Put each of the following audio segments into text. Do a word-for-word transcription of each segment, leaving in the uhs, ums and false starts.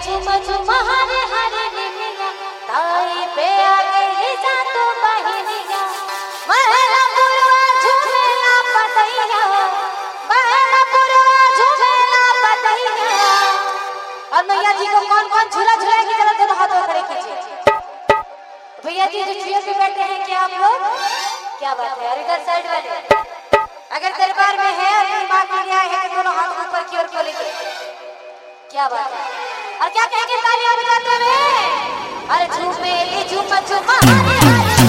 झुम झुम हरे हरे निमिया ताई पे आ गई जातो बहिनिया महला पुरवा झुमेला पतैया महला पुरवा झुमेला पतैया। और मैया जी को कौन कौन झूला झूलाएगी जरा दोनों हाथों खड़े कीजिए। भैया जी जो चेयर पे बैठे हैं क्या आप लोग? क्या बात है। और इधर साइड वाले अगर दरबार में है अपनी मां के लिए है तो दोनों हाथ ऊपर की ओर खोलेंगे। क्या बात है। और क्या कहेंगे तालियां बजाते हुए? अरे झूमे ले झूम झूम हरे हरे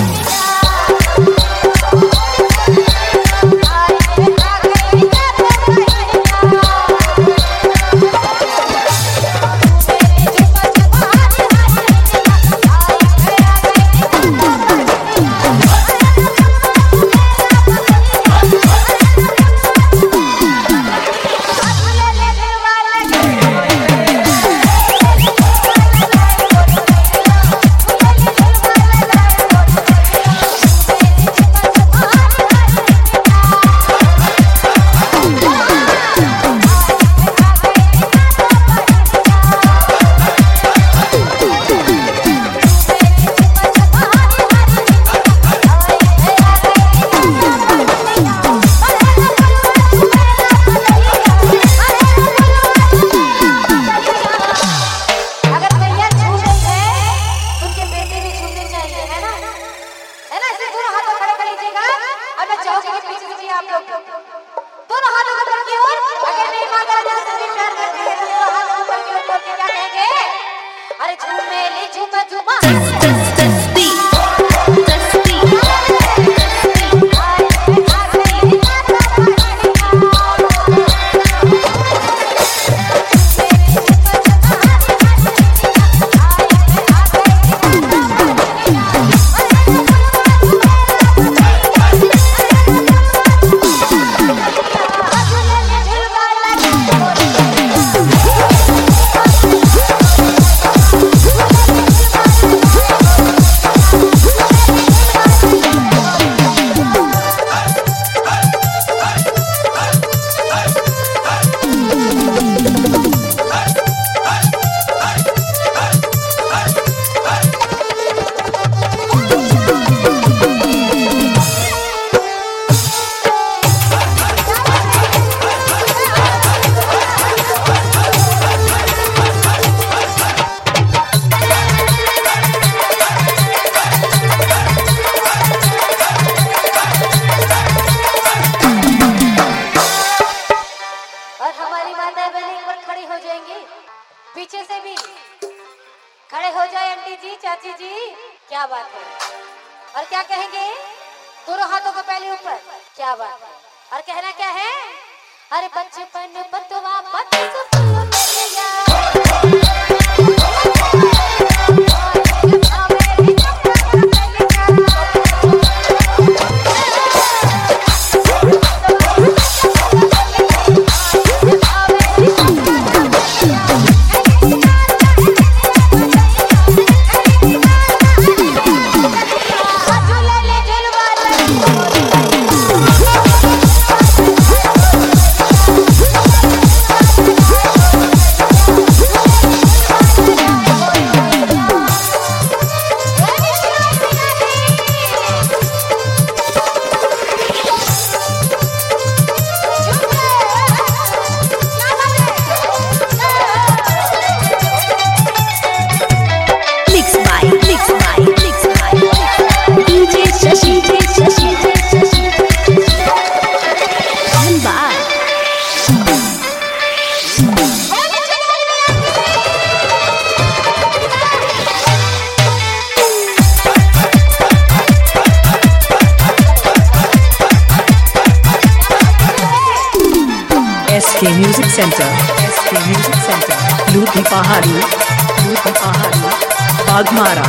music centre SK music centre लूटी पहाड़ी लूटी पहाड़ी बागमारा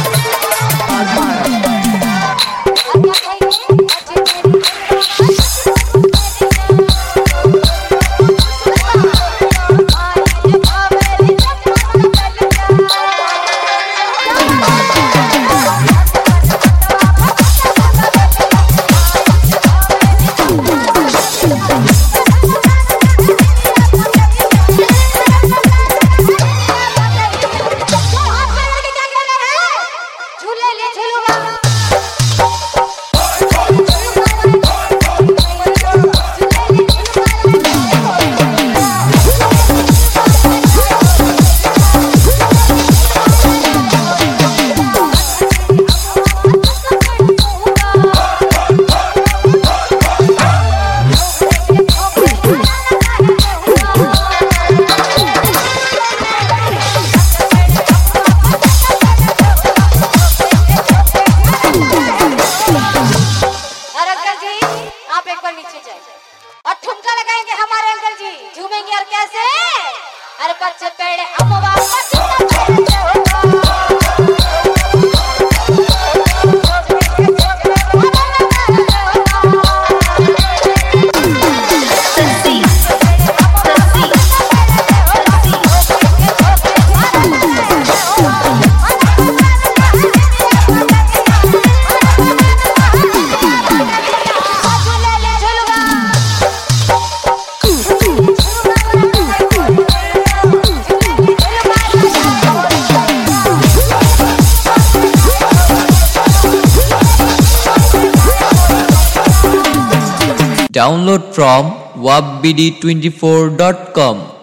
बागमारा कच पेड़ अमवा Download from wap b d twenty-four dot com.